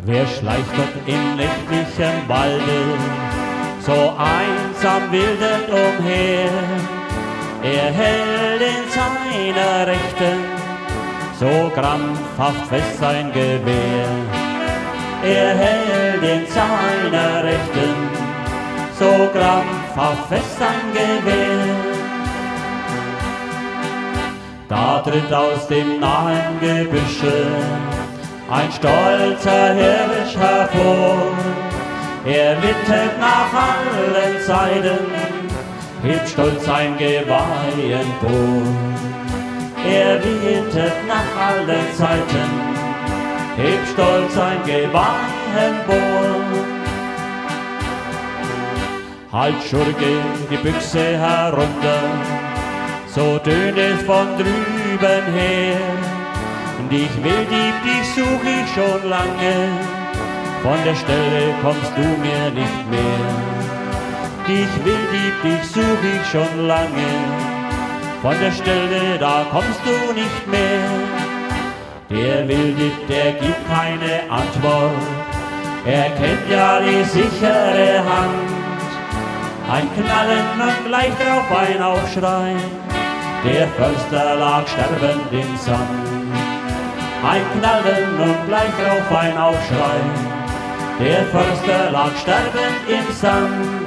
Wer schleicht dort im nächtlichen Walde, so einsam wildert umher? Er hält in seiner Rechten so krampfhaft fest sein Gewehr. Er hält in seiner Rechten so krampfhaft fest sein Gewehr. Da tritt aus dem nahen Gebüsche ein stolzer Hirsch hervor. Er wittert nach allen Seiten, hebt stolz sein Geweih empor. Er wittert nach allen Seiten, hebt stolz sein Geweih empor. Halt, Schurke, die Büchse herunter, so tönt es von drüben her. Dich will dich such ich schon lange, von der Stelle kommst du mir nicht mehr. Dich will dich such ich schon lange, von der Stelle da kommst du nicht mehr. Der will dich, der gibt keine Antwort, er kennt ja die sichere Hand. Ein Knallen und gleich drauf ein Aufschrei, der Förster lag sterbend im Sand. Ein Knallen und gleich drauf ein Aufschrei, der Förster lag sterbend im Sand.